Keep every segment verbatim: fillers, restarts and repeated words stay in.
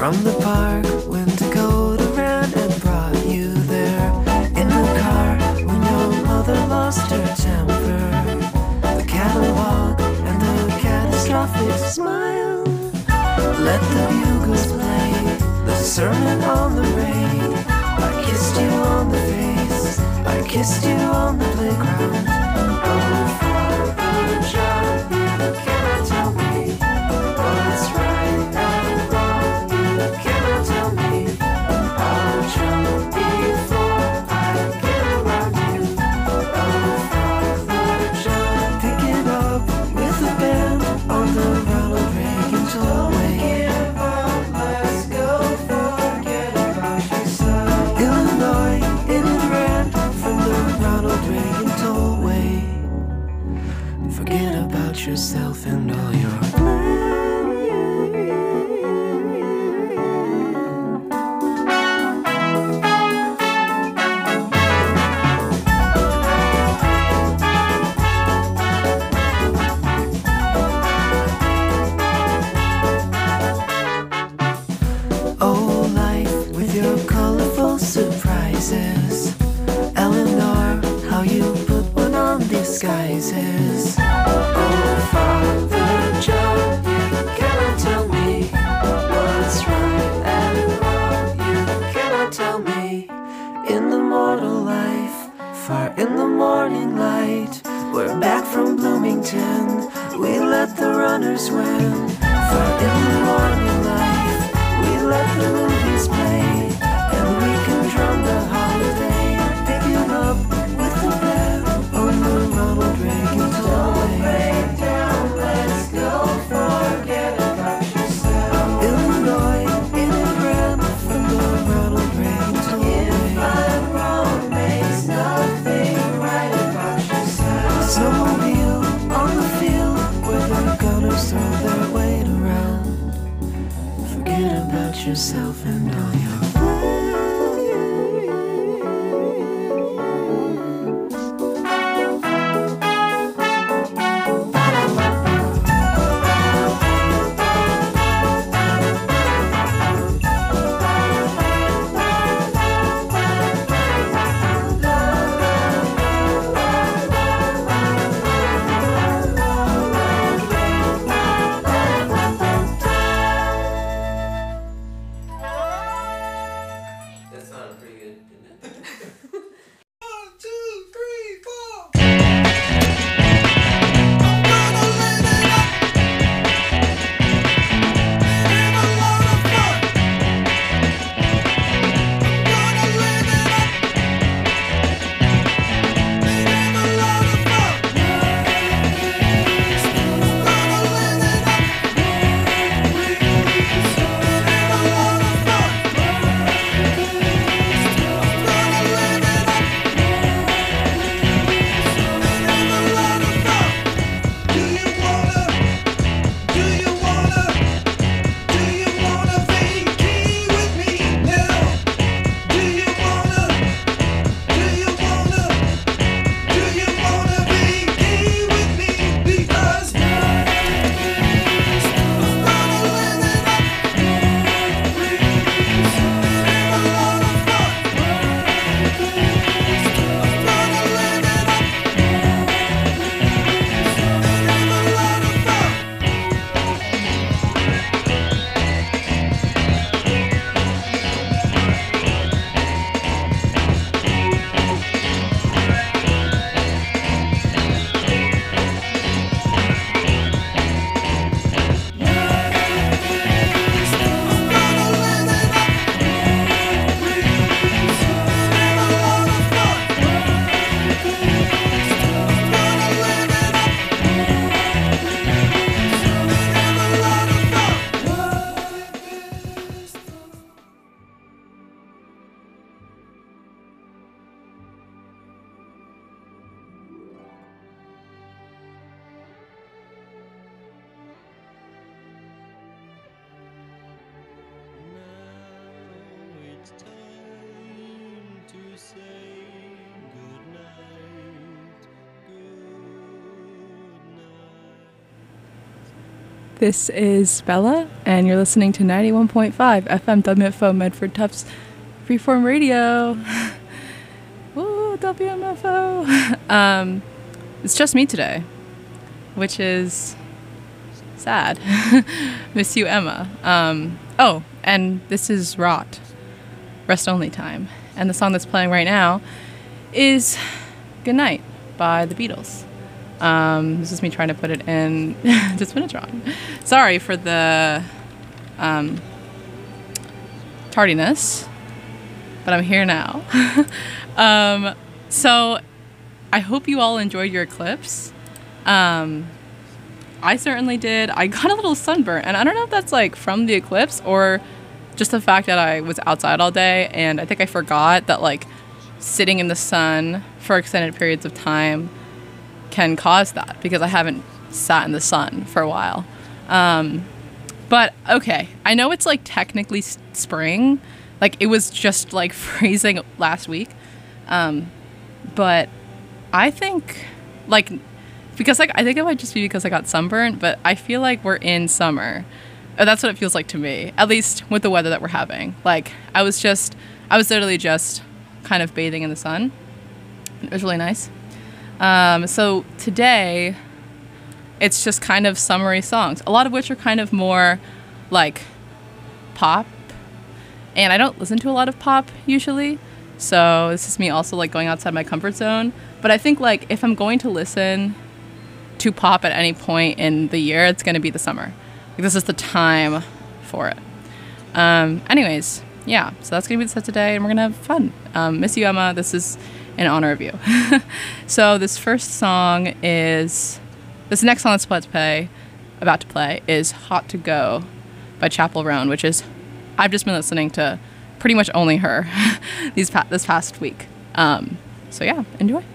From the park when Dakota ran and brought you there. In the car when your mother lost her temper. The catalog and the catastrophic smile. Let the bugles play the sermon on the rain. I kissed you on the face, I kissed you on the playground. Oh, Father John, you cannot tell me what's right and wrong. You cannot tell me I'll jump before I get around you. Oh, Father John, pick it up with a band on the Ronald Reagan tollway. Let's go, forget about yourself. Illinois, in it ran from the Ronald Reagan tollway. Forget about yourself and all your plans. Oh, life with your colorful surprises. Eleanor, how you put one on disguises. Oh, Father John, you cannot tell me what's right and wrong. You cannot tell me. In the mortal life, far in the morning light, we're back from Bloomington. We let the runners win. Far in the morning light, we let the movies play, and we can drum the holiday. Pick it up with the band on the Ronald Reagan tollway. Break down, let's go, forget about yourself. Illinois, in it ran from the Ronald Reagan tollway. If I'm wrong, makes nothing right about yourself. Snowmobile on the field where the gunners throw their weight around. Forget about yourself and all your plans. That sounded pretty good, didn't it? One, two, three, four. This is Bella, and you're listening to ninety-one point five F M W F O Medford Tufts Freeform Radio. Woo, W M F O. Um, it's just me today, which is sad. Miss you, Emma. Um, oh, and this is Rot, Rest Only Time. And the song that's playing right now is Goodnight by the Beatles. Um, this is me trying to put it in to Spinatron. Sorry for the um, tardiness, but I'm here now. um, so I hope you all enjoyed your eclipse. Um, I certainly did. I got a little sunburnt, and I don't know if that's like from the eclipse or just the fact that I was outside all day, and I think I forgot that like sitting in the sun for extended periods of time can cause that, because I haven't sat in the sun for a while. Um, but okay, I know it's like technically s- spring, like it was just like freezing last week. Um, but I think like, because like, I think it might just be because I got sunburnt, but I feel like we're in summer. Uh, That's what it feels like to me, at least with the weather that we're having. Like I was just, I was literally just kind of bathing in the sun. It was really nice. Um, so today, it's just kind of summery songs, a lot of which are kind of more like pop. And I don't listen to a lot of pop usually. So this is me also like going outside my comfort zone. But I think like if I'm going to listen to pop at any point in the year, it's going to be the summer. Like, this is the time for it. Um, anyways, yeah, so that's going to be the set today, and we're going to have fun. Um, Miss you, Emma. This is in honor of you. So this first song is, this next song that's about to play, about to play is Hot to Go by Chappell Roan, which is, I've just been listening to pretty much only her these pa- this past week. Um, so yeah, enjoy.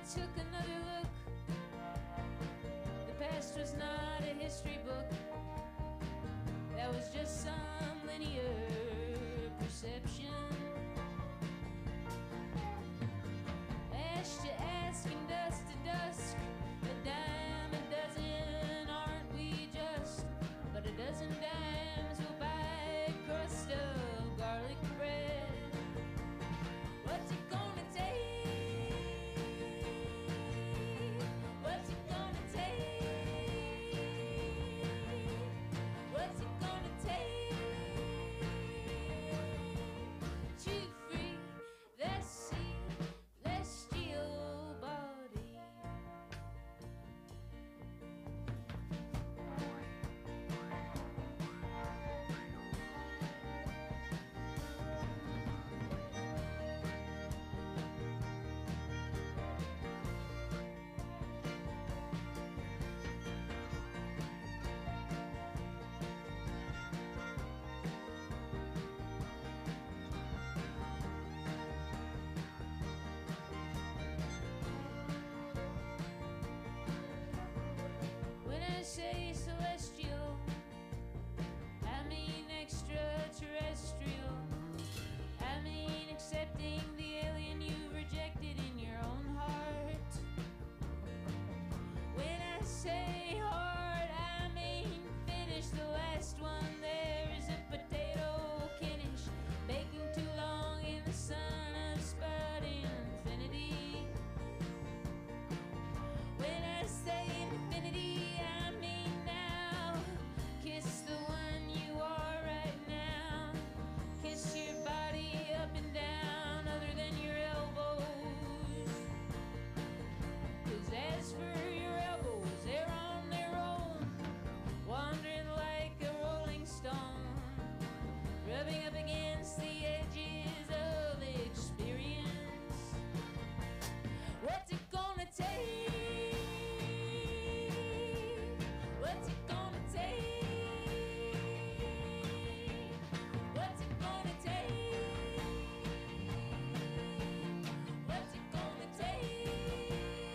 took another look. The past was not a history book. That was just some linear perception. Ash to ask and dust to dusk, a dime a dozen, aren't we just? But a dozen dimes will buy a crust of garlic bread. What's it gonna take? What's it gonna take? What's it gonna take to free the celestial body? When I say celestial, I mean extraterrestrial. I mean accepting the alien you've rejected in your own heart. When I say heart, I mean finish the last one. There is a potato kiddish baking too long in the sun of spud infinity. When I say infinity, I mean now. Kiss the one you are right now. Kiss your body up and down, other than your elbows. 'Cause as for your elbows, they're on their own, wandering like a rolling stone, rubbing up against the edges of experience. What's it gonna take? What's it gonna take? What's it gonna take? What's it gonna take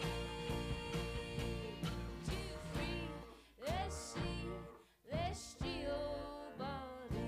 to free the celestial body?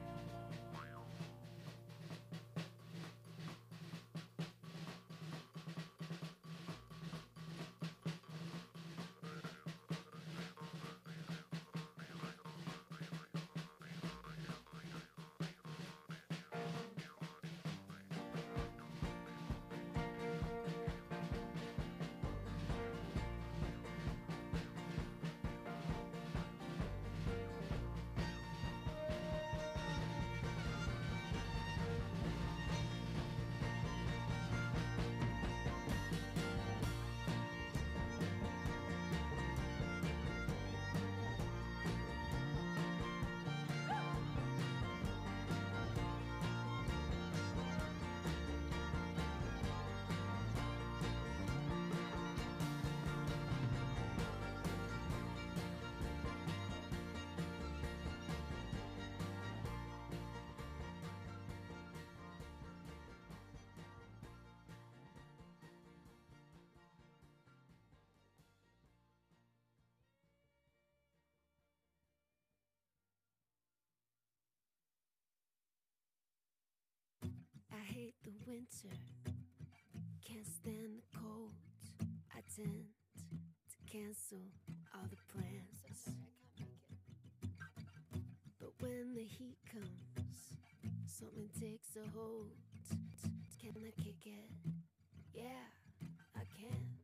I hate the winter, can't stand the cold. I tend to cancel all the plans. So sorry, I can't make it. But when the heat comes, something takes a hold. Can I kick it? Yeah, I can.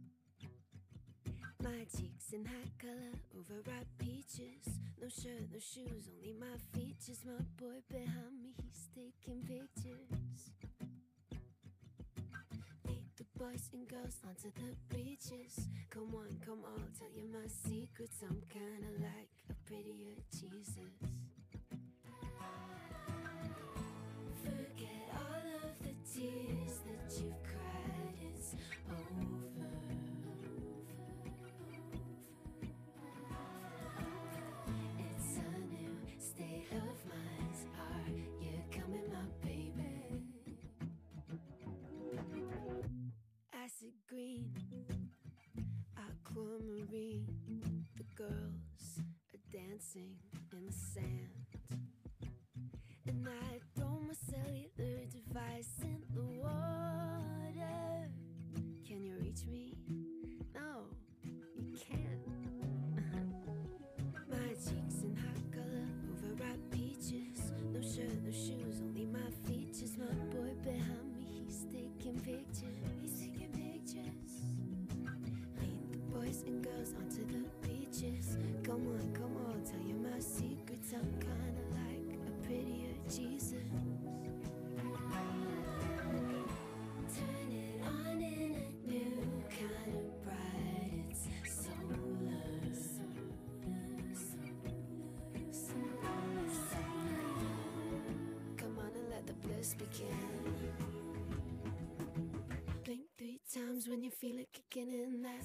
My cheeks in high color, overripe peaches. No shirt, no shoes, only my features. My boy behind me, he's taking pictures. Lead the boys and girls onto the beaches. Come on, come on, tell you my secrets. I'm kinda like a prettier Jesus. Forget all of the tears that you've cried, it's over. It's a new state of mind. Are you coming, my baby? Acid green dancing in the sand. And I throw my cellular device in the water. Can you reach me? No, you can't. My cheeks in hot color, overripe peaches. No shirt, no shoes, only my features. My boy behind me, he's taking pictures. He's taking pictures. Lead the boys and girls onto the beaches. Come on, come on, tell you my secrets. I'm kinda like a prettier Jesus. Turn it on in a new kind of bright. It's solar. Solar, solar, solar, solar. Come on and let the bliss begin. Blink three times when you feel it kicking in. That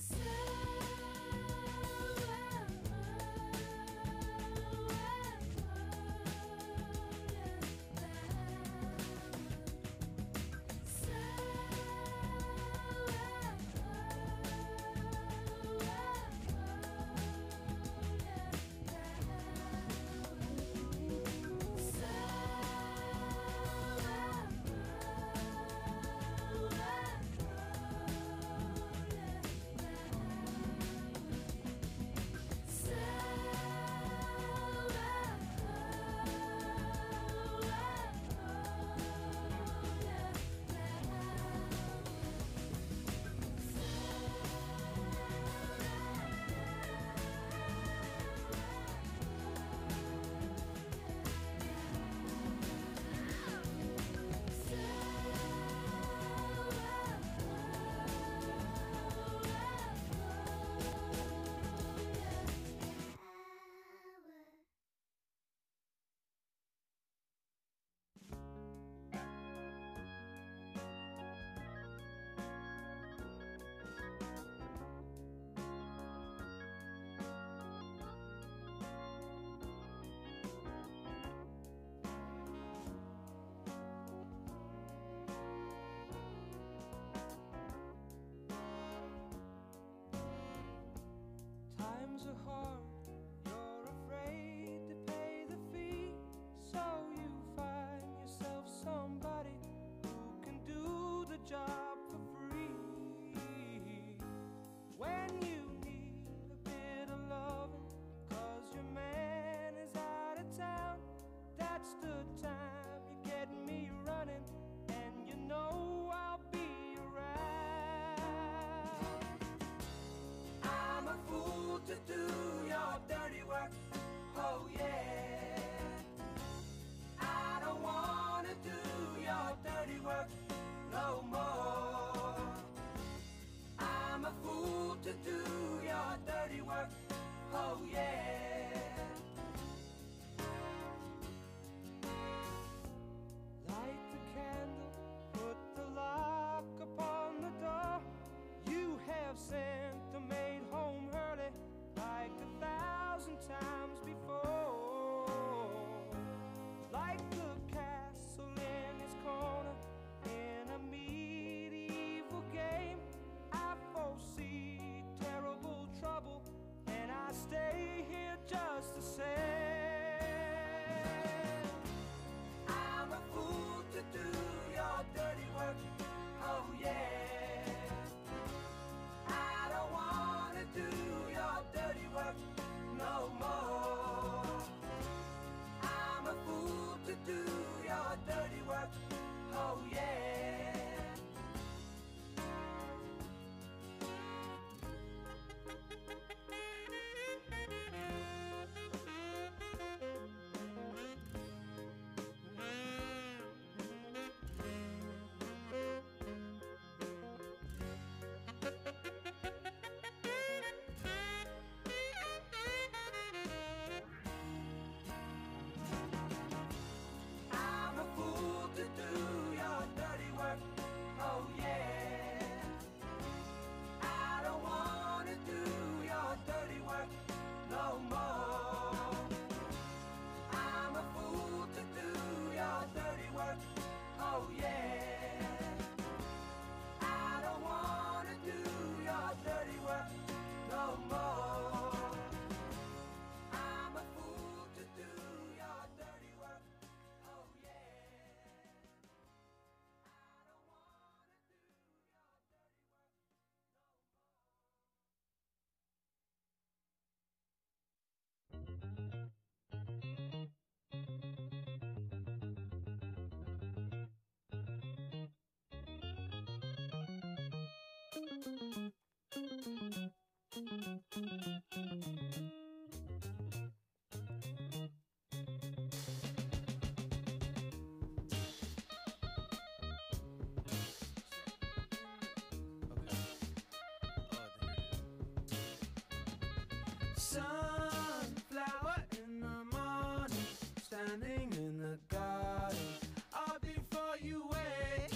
Sunflower in the morning, standing in the garden, all before you wake.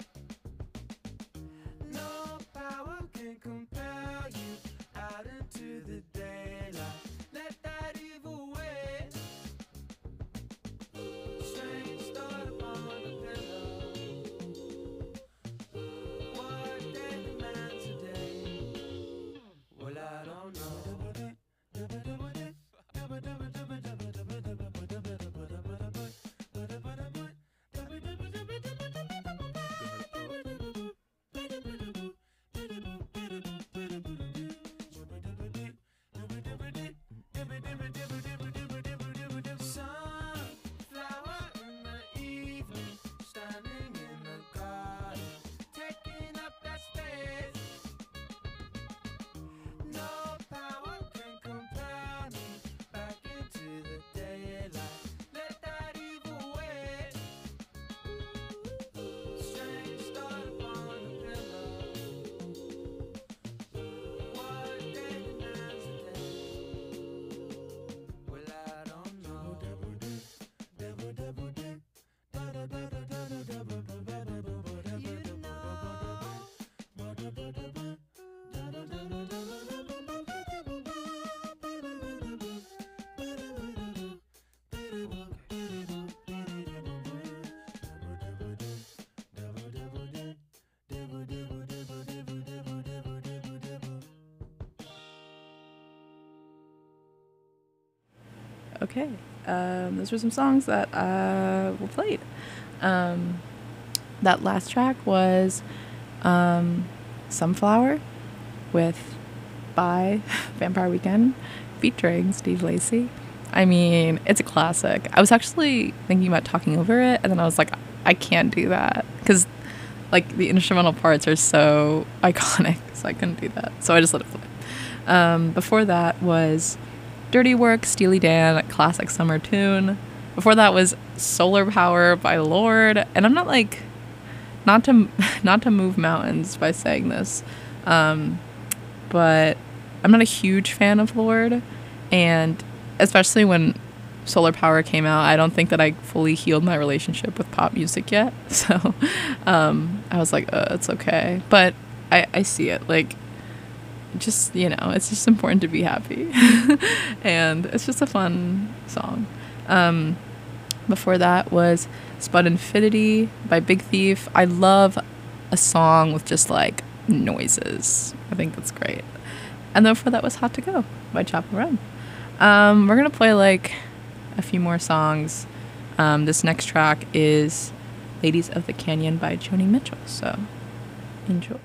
No power can compel you out into the daylight. Let that evil wait. Strange thought upon the pillow. What day demands today? Well, I don't know. Sunflower in the evening, standing in the garden, taking up that space. No power can compel me back into the daylight. Let that evil wait. Strange thought upon the pillow. What day demands a day? Well, I don't know. You Okay, um, those were some songs that uh, were played. Um, that last track was um, Sunflower with by Vampire Weekend featuring Steve Lacy. I mean, it's a classic. I was actually thinking about talking over it, and then I was like, I can't do that because like the instrumental parts are so iconic, so I couldn't do that. So I just let it play. Um, before that was Dirty Work, Steely Dan, classic summer tune. Before that was Solar Power by Lorde, and I'm not like, not to not to move mountains by saying this, um, but I'm not a huge fan of Lorde, and especially when Solar Power came out, I don't think that I fully healed my relationship with pop music yet. So um, I was like, uh, it's okay, but I, I see it like. Just, you know, it's just important to be happy. And it's just a fun song. Um, before that was Spud Infinity by Big Thief. I love a song with just like noises. I think that's great. And then before that was Hot to Go by Chappell Roan. Um, we're going to play like a few more songs. Um, this next track is Ladies of the Canyon by Joni Mitchell. So enjoy.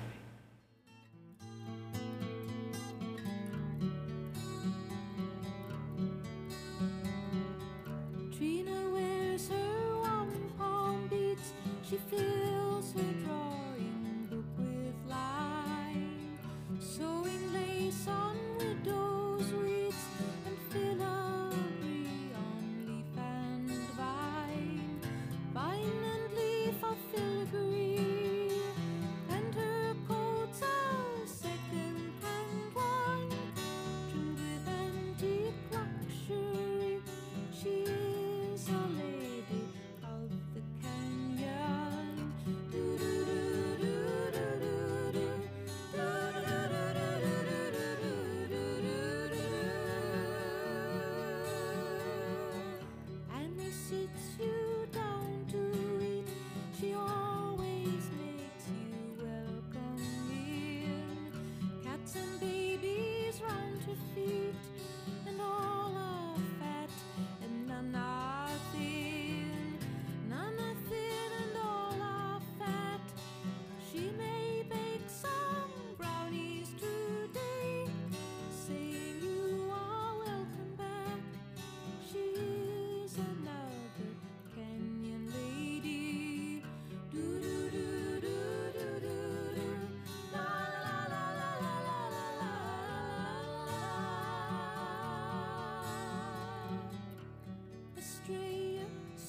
Trina wears her one palm beads. She fills her drawing book with line, sewing lace on widow's weeds and filigree on leaf and vine, vine and leaf of filigree, and her coats are second-hand wine, trimmed with antique luxury. She is a lady of the canyon.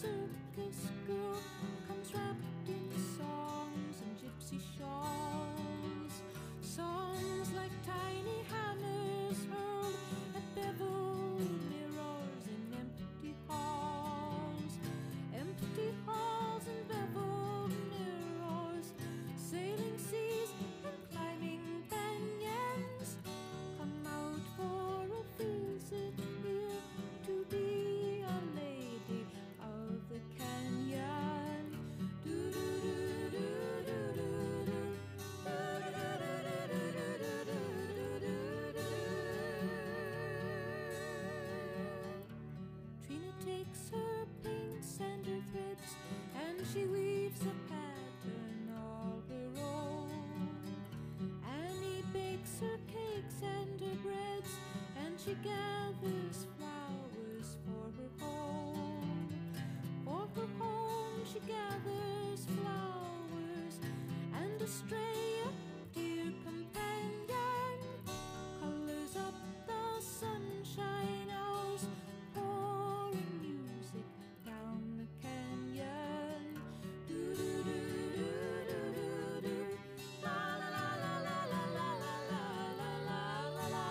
circus girl comes wrapped in songs and gypsy shawls. Songs like tiny hammers hurled at beveled mirrors in empty halls. Empty halls and beveled mirrors, sailing seas and climbing canyons. Come out for a visit here to be a lady of the canyon. Trina takes her paints and her threads, and she weaves a pattern all her own. Annie bakes her cakes and her breads, and she gathers flowers for her home. For her home she gathers flowers, and a stray, a dear companion, colors up the sunshine hours, pouring music down the canyon. Do do do do do do do. La la la la la la la la la la la la.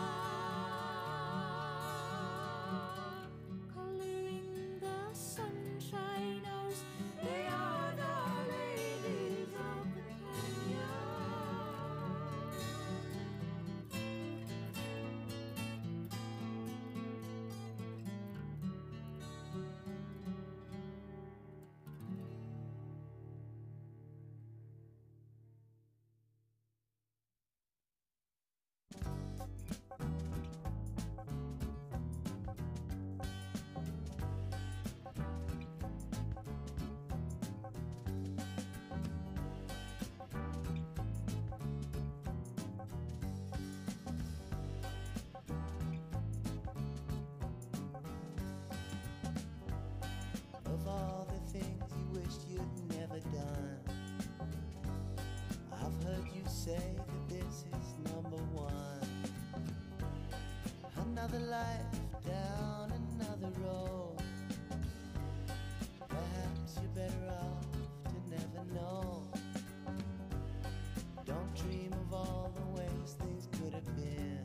Coloring the sunshine hours, they are the ladies of the canyon. Of all the things you wished you'd never done, I've heard you say that this is number one. Another life down another road. Perhaps you're better off to never know. Don't dream of all the ways things could have been.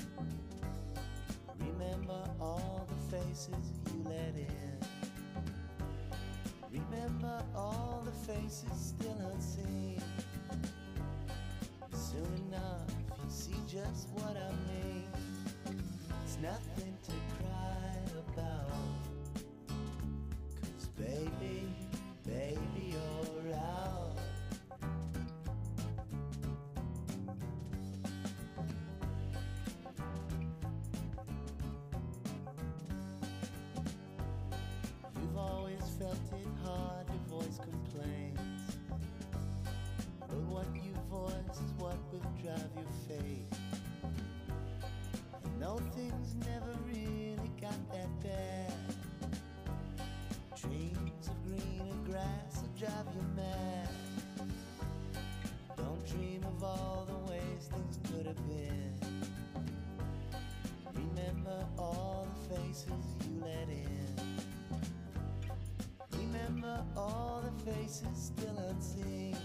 Remember all the faces you let in. Remember all the faces still unseen. Soon enough you see just what I mean. It's nothing to cry about, 'cause baby, baby, you're out. You've always felt it hard to voice complaints, but what you voice is what will drive your fate. And though things never really got that bad, dreams of greener grass will drive you mad. Don't dream of all the ways things could have been. Remember all the faces you let in. Remember all the faces still unseen.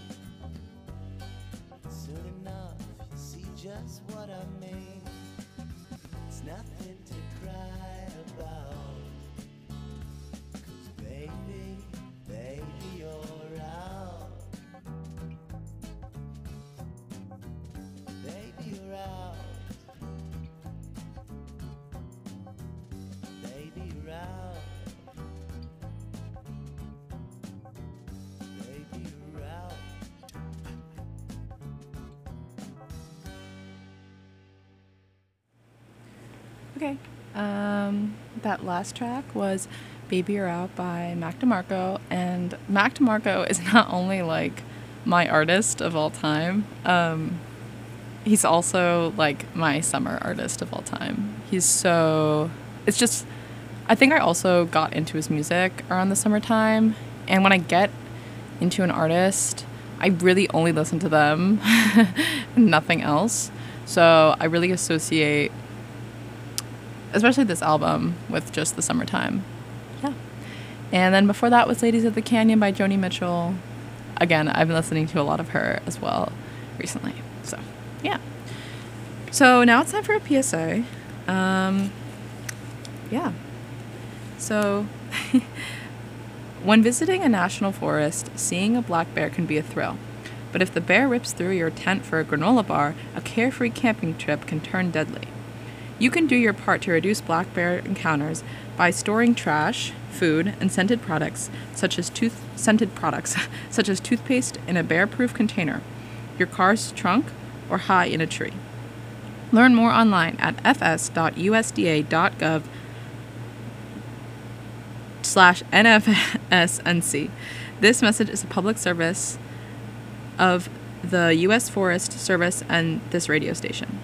Soon enough you see just what I mean. It's nothing to cry about, 'cause baby, baby, you're out. Baby, you're out. Baby, you're out. Baby, you're out. Okay. Um, that last track was Baby You're Out by Mac DeMarco. And Mac DeMarco is not only like my artist of all time, um, he's also like my summer artist of all time. He's so, it's just, I think I also got into his music around the summertime. And when I get into an artist, I really only listen to them and nothing else. So I really associate, especially this album, with just the summertime. Yeah. And then before that was Ladies of the Canyon by Joni Mitchell. Again, I've been listening to a lot of her as well recently. So, yeah. So now it's time for a P S A. Um, yeah. So, when visiting a national forest, seeing a black bear can be a thrill. But if the bear rips through your tent for a granola bar, a carefree camping trip can turn deadly. You can do your part to reduce black bear encounters by storing trash, food, and scented products such as tooth scented products such as toothpaste in a bear-proof container, your car's trunk, or high in a tree. Learn more online at fs.usda.gov slash NFSNC. This message is a public service of the U S Forest Service and this radio station.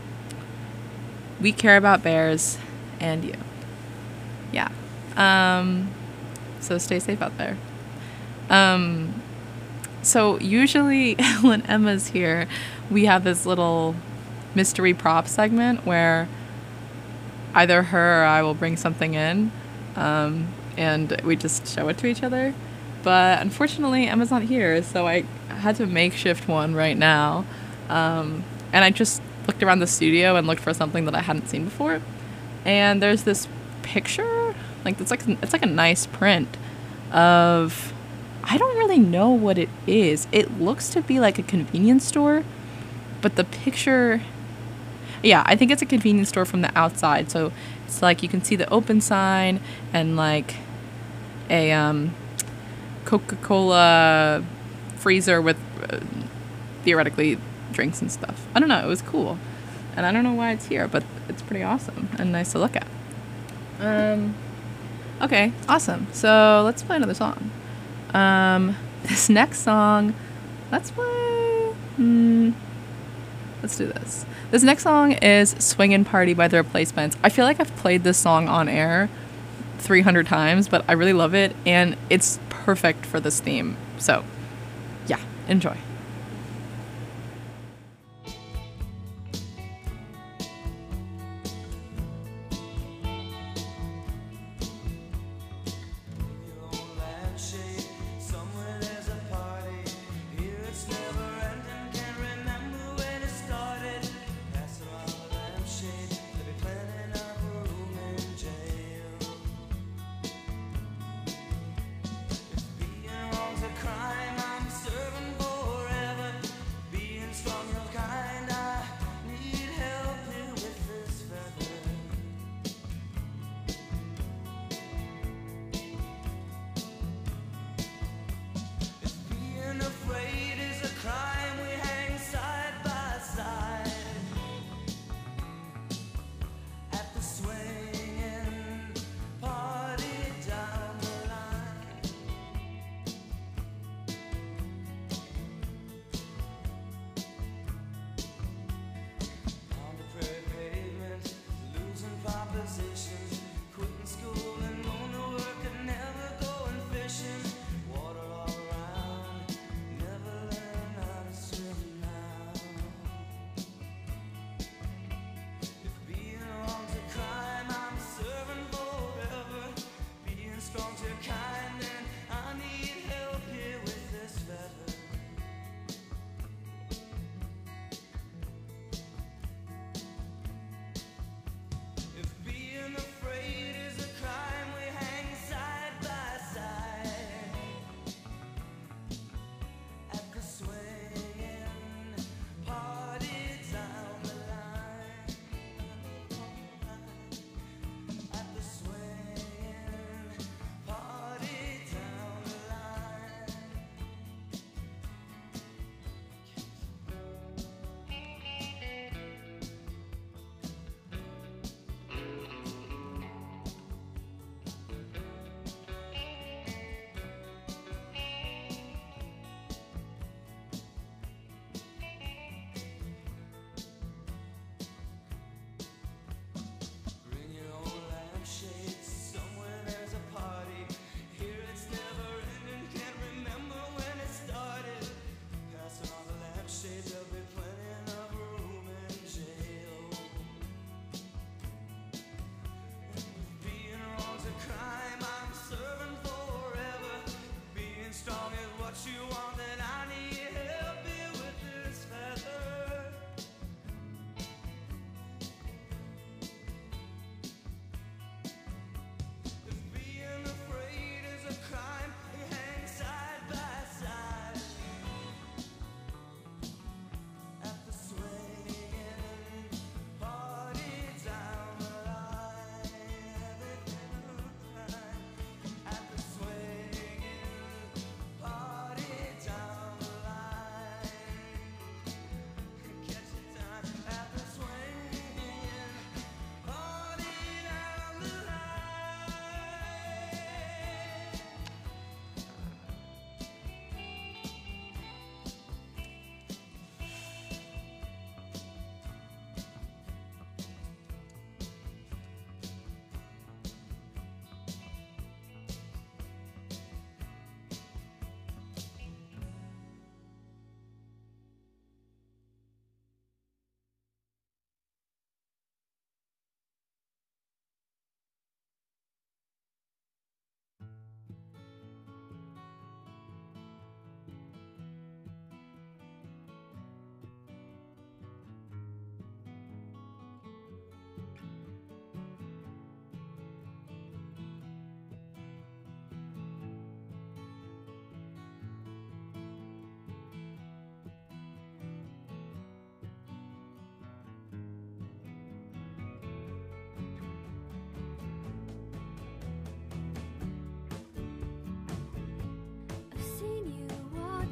We care about bears and you. Yeah. Um, so stay safe out there. Um, so usually when Emma's here, we have this little mystery prop segment where either her or I will bring something in, um, and we just show it to each other. But unfortunately, Emma's not here, so I had to makeshift one right now. Um, and I just looked around the studio and looked for something that I hadn't seen before. And there's this picture, like it's like it's like a nice print of, I don't really know what it is. It looks to be like a convenience store, but the picture, yeah, I think it's a convenience store from the outside. So it's like you can see the open sign and like a um, Coca-Cola freezer with uh, theoretically drinks and stuff. I don't know. It was cool. And I don't know why it's here, but it's pretty awesome and nice to look at. Um, okay, awesome. So let's play another song. Um, this next song, let's play, hmm, let's do this. This next song is Swingin' Party by The Replacements. I feel like I've played this song on air three hundred times, but I really love it, and it's perfect for this theme. So, yeah, enjoy. Crime I'm serving for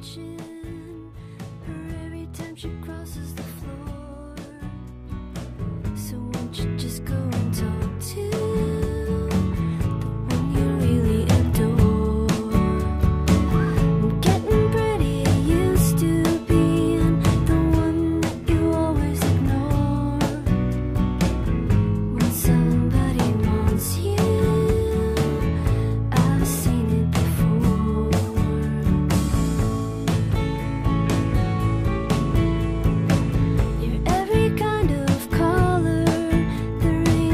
attention her every time she crosses the floor. So won't you just go and talk to the one you really adore? I'm getting pretty used to being the one that you always ignore. When somebody wants you, I've seen it before. You're every kind of color there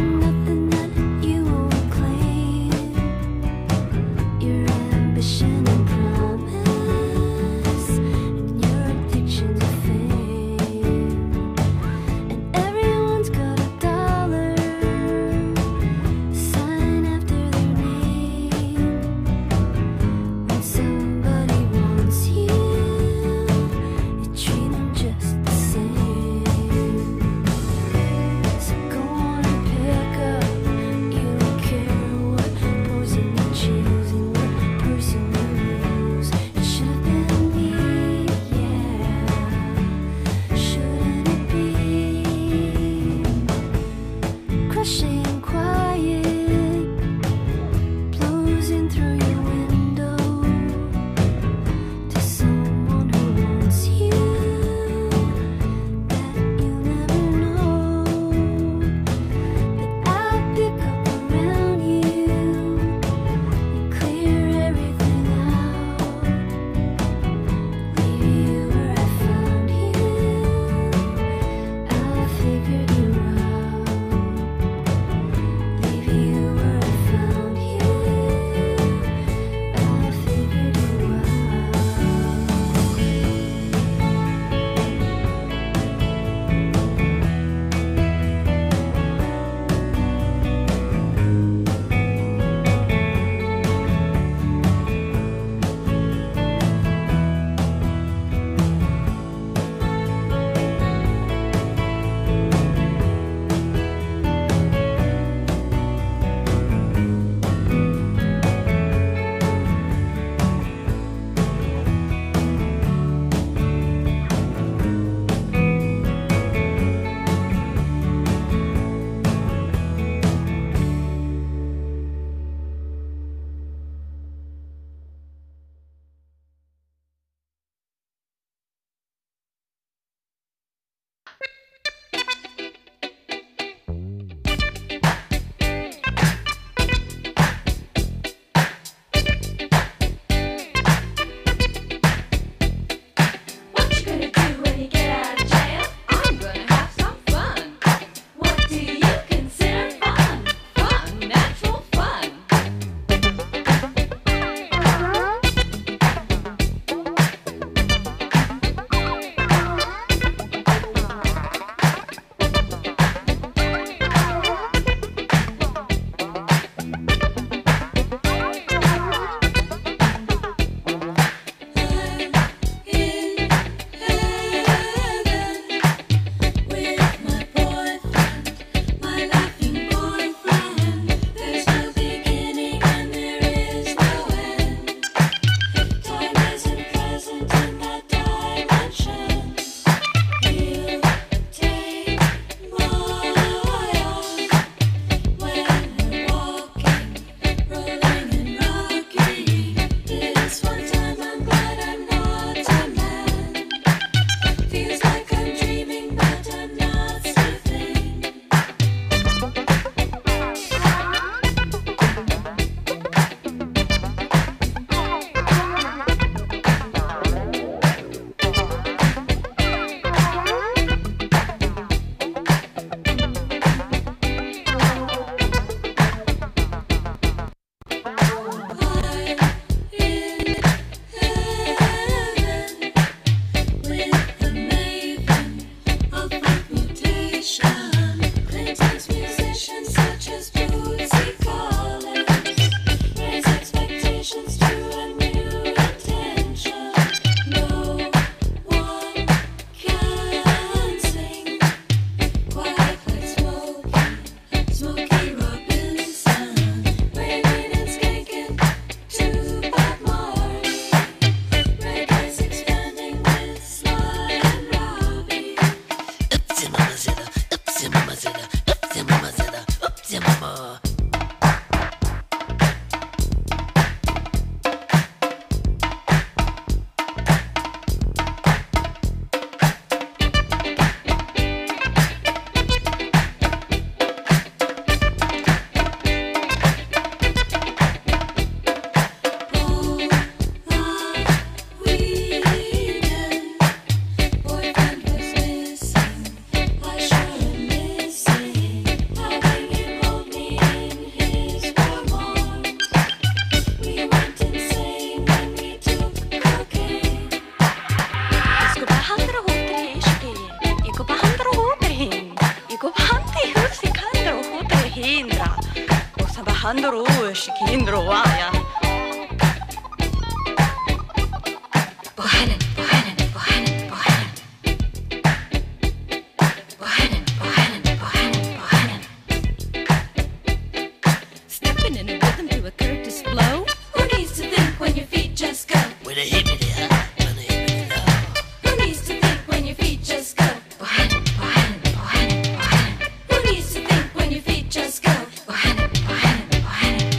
Andro, Shikindro, ya. Bohannon, Bohannon, Bohannon, Bohannon. Bohannon, Bohannon, Bohannon, Bohannon. Stepping in a rhythm to a Curtis blow. Who needs to think when your feet just go? With a hippity hop, with a hippity hop. Who needs to think when your feet just go? Bohannon, Bohannon, Bohannon, Bohannon. Who needs to think when your feet just go? Bohannon, Bohannon, Bohannon.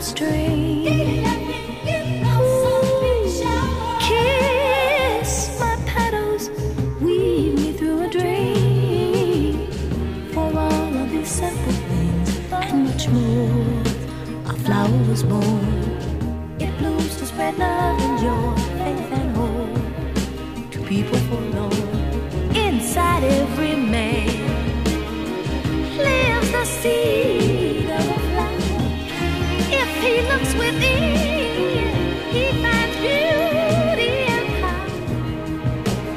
stream. Kiss my petals, weave me through a dream. For all of these simple things and much more, a flower was born. It blooms to spread love and joy, faith and hope to people forlorn. Inside every man lives the seed of a flower. If he looks within, he finds beauty and power.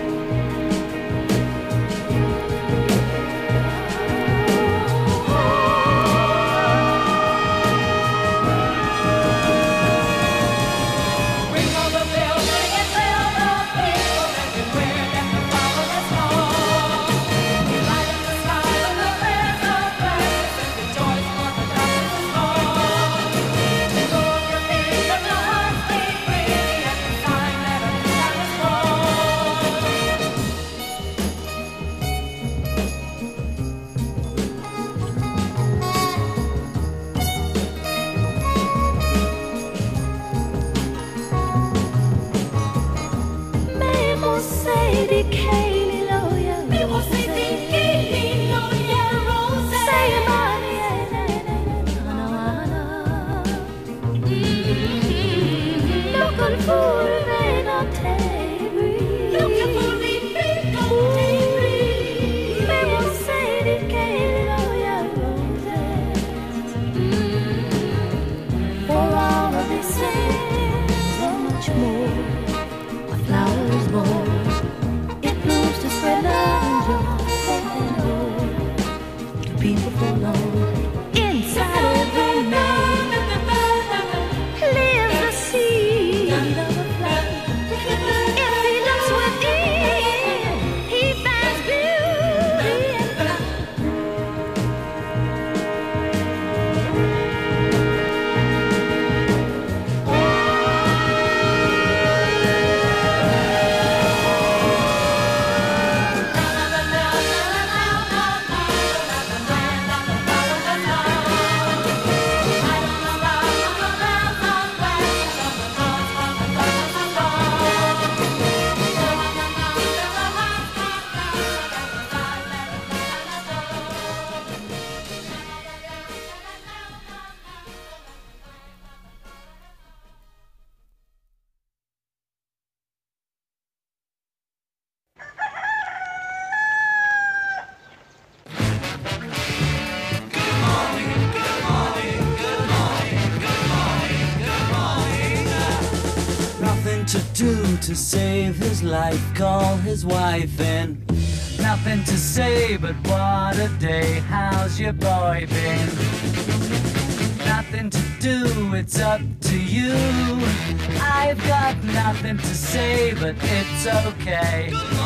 Ring all the bells, ring and tell the people everywhere that the flower is born. You light up the sky with the prayers of gladness and rejoice for the darkness is gone. Take off your fears, let your heart beat freely at the sign that a new time is born. Mais mon say di Kaylee Loya, mais mon say di Kaylee Loya Rose, say money, na na na. Looking for a rain of Tabry, looking for a rain of Tabry. Mais mon say di Kaylee Loya Rose, for all of these things and much more. A flower is born. It blooms to spread love and joy, faith and hope to people forlorn. Inside every man lives the seed of a flower. If he looks within, he finds beauty and power. Nothing to do to save his life, call his wife in. Nothing to say but what a day, how's your boy been? Nothing to do, it's up to you. I've got nothing to say but it's okay.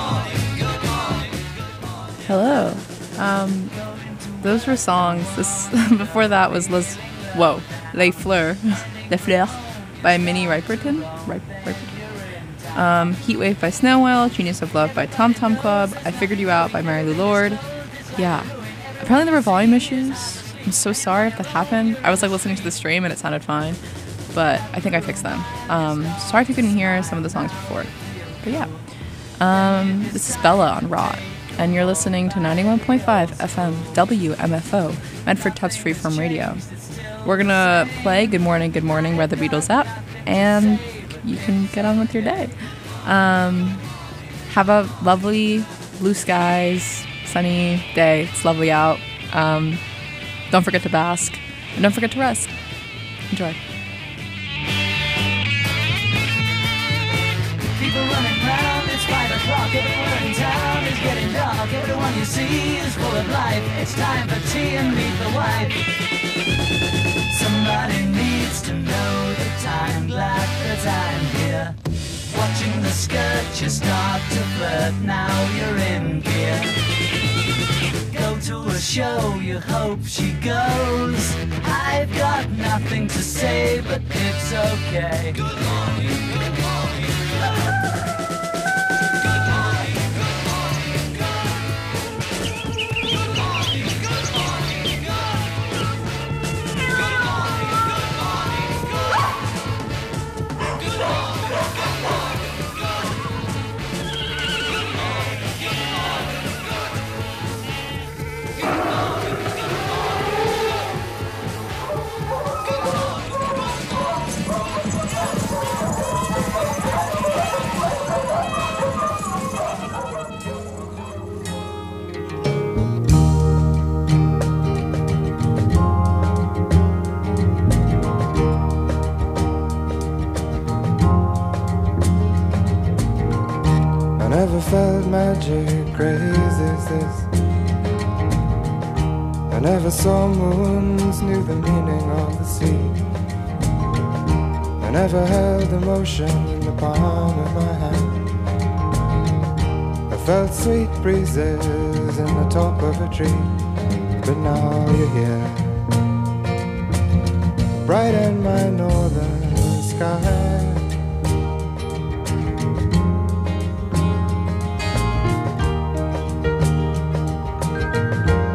Hello. Um, those were songs. This before that was Les. Whoa, Les Fleurs, Les Fleurs, by Minnie Riperton. Rip, Riperton. Um, Heatwave by Snow Whale, Genius of Love by Tom Tom Club, I Figured You Out by Mary Lou Lord. Yeah. Apparently there were volume issues. I'm so sorry if that happened. I was like listening to the stream and it sounded fine, but I think I fixed them. Um, sorry if you couldn't hear some of the songs before. But yeah. Um, this is Bella on Rot, and you're listening to ninety-one point five F M W M F O, Medford Tufts Freeform Radio. We're gonna play Good Morning, Good Morning by the Beatles app, and you can get on with your day. Um, have a lovely blue skies, sunny day. It's lovely out. Um, don't forget to bask, and don't forget to rest. Enjoy. People running round, it's five o'clock, everyone in town is getting dark. Everyone you see is full of life. It's time for tea and meet the wife. Somebody needs to know that I'm glad that I'm here. Watching the skirt, you start to flirt, now you're in gear. Go to a show, you hope she goes. I've got nothing to say, but it's okay. Good morning, good morning, good morning. felt magic, crazy as this. I never saw moons, knew the meaning of the sea. I never held emotion in the palm of my hand. I felt sweet breezes in the top of a tree. But now you're here, bright in my northern sky.